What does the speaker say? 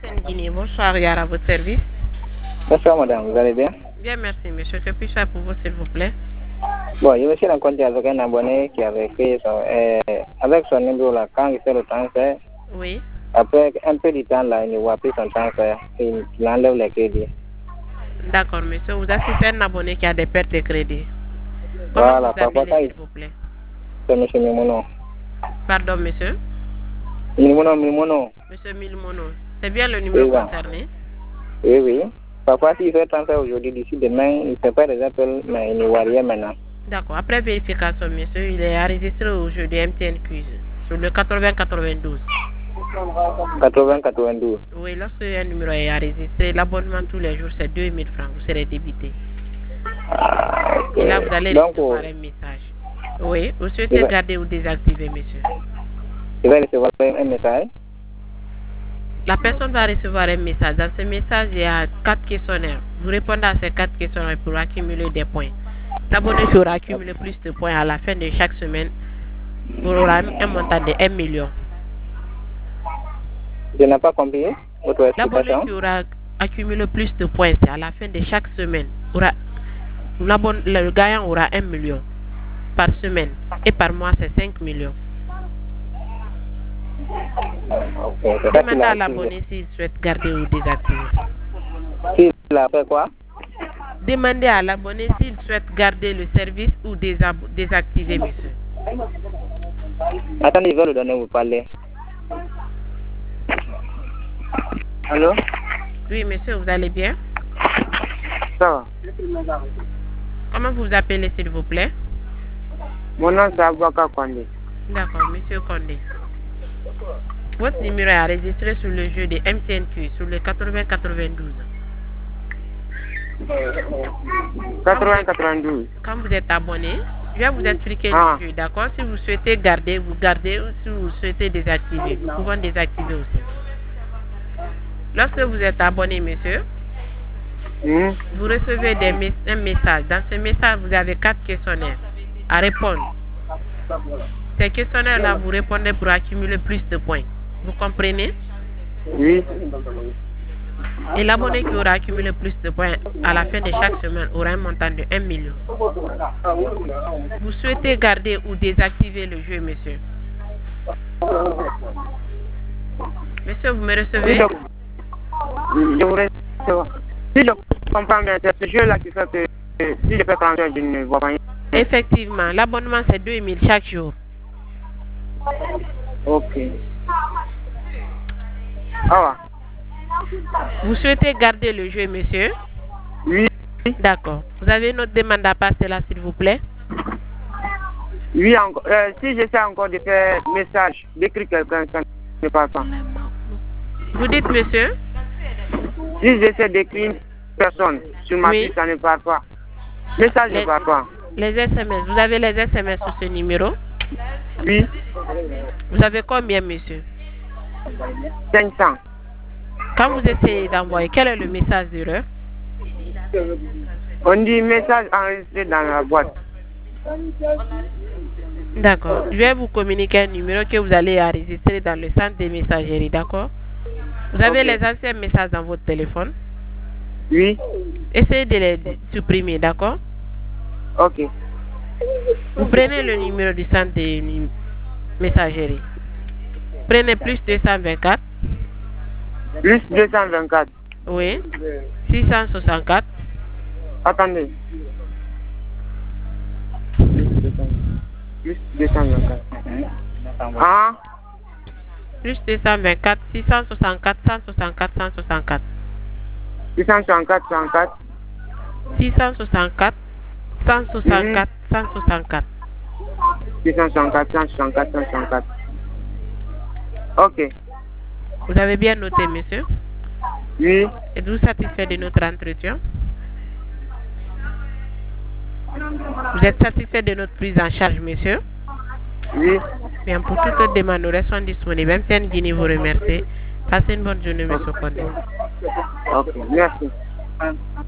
Guinée, bonsoir, Yara, à votre service. Bonsoir madame, vous allez bien? Bien, merci monsieur. Que puis-je faire pour vous, s'il vous plaît? Bon, je me suis rencontré avec un abonné qui avait fait avec son numéro là, quand il fait le transfert, Oui. après un peu de temps là, il ne voit plus son transfert, il enlève les crédits. D'accord, monsieur. Vous assistez un abonné qui a des pertes de crédit. Comment Voilà, vous appelez, parfois s'il vous plaît? c'est monsieur Mimono. Pardon, monsieur? Mimono. Monsieur Milmono. C'est bien le numéro concerné? Oui. Parfois, s'il fait transfert aujourd'hui, d'ici demain, il ne fait pas des appels, mais il ne voit rien maintenant. D'accord. Après vérification, monsieur, il est enregistré aujourd'hui MTN Quiz sur le 80-92. 80-92. Oui, lorsque un numéro est enregistré, l'abonnement tous les jours, c'est 2000 francs. Vous serez débité. Et là, vous allez recevoir un message. Oui, vous souhaitez garder ou désactiver, monsieur? Il va recevoir un message. La personne va recevoir un message. Dans ce message, il y a 4 questionnaires. Vous répondez à ces 4 questionnaires pour accumuler des points. L'abonné aura accumulé plus de points à la fin de chaque semaine. Vous aurez un montant de 1 million. Je n'ai pas compris votre explication. L'abonné qui aura accumulé plus de points, c'est à la fin de chaque semaine. Le gagnant aura 1 million par semaine. Et par mois, c'est 5 millions. Demandez à l'abonné s'il souhaite garder ou désactiver. S'il a fait quoi? Demandez à l'abonné s'il souhaite garder le service ou désactiver, monsieur. Attendez, je vais le donner, vous parlez. Allô? Oui, monsieur, vous allez bien? Ça va. Comment vous vous appelez, s'il vous plaît? Mon nom, c'est Abouaka Kondé. D'accord, monsieur Kondé. Votre numéro est enregistré sur le jeu de MTNQ, sur le 80-92. 80-92. Quand vous êtes abonné, je vais vous expliquer le jeu, d'accord? Si vous souhaitez garder, vous gardez, ou si vous souhaitez désactiver, nous pouvons désactiver aussi. Lorsque vous êtes abonné, monsieur, vous recevez un message. Dans ce message, vous avez 4 questionnaires à répondre. Ces questionnaires-là, vous répondez pour accumuler plus de points. Vous comprenez? Oui. Et l'abonné qui aura accumulé plus de points à la fin de chaque semaine aura un montant de 1 million. Vous souhaitez garder ou désactiver le jeu, monsieur? Monsieur, vous me recevez? Je vous reçois. Si je comprends bien, c'est ce jeu-là qui fait que si je fais transfert, je ne vois rien. Effectivement, l'abonnement c'est 2000 chaque jour. Ok. Ah. Vous souhaitez garder le jeu, monsieur? Oui. D'accord. Vous avez une autre demande à passer là, s'il vous plaît? Oui, encore. Si j'essaie encore de faire message, d'écrire quelqu'un, ça ne passe pas. Vous dites, monsieur? Si j'essaie d'écrire une personne sur ma fille, ça ne part pas. Message ne part pas. Les SMS. Vous avez les SMS sur ce numéro? Oui. Vous avez combien, monsieur? 500. Quand vous essayez d'envoyer, quel est le message d'erreur? On dit message enregistré dans la boîte. D'accord. Je vais vous communiquer un numéro que vous allez enregistrer dans le centre des messageries, d'accord? Vous avez les anciens messages dans votre téléphone? Oui. Essayez de les supprimer, d'accord? Ok. Vous prenez le numéro du centre des messageries. Prenez plus 224. Plus 224. Oui. 664. Attendez. Plus 224. Ah. Plus 224, 664, 164, 164. 664, 104. 664, 164, 164. 664, 164, 164. Ok. Vous avez bien noté, monsieur? Oui. Êtes-vous satisfait de notre entretien? Vous êtes satisfait de notre prise en charge, monsieur? Oui. Bien, pour toute autre demande, nous restons disponibles. MTN Guinée vous remercie. Passez une bonne journée, monsieur Kondé. Ok, merci.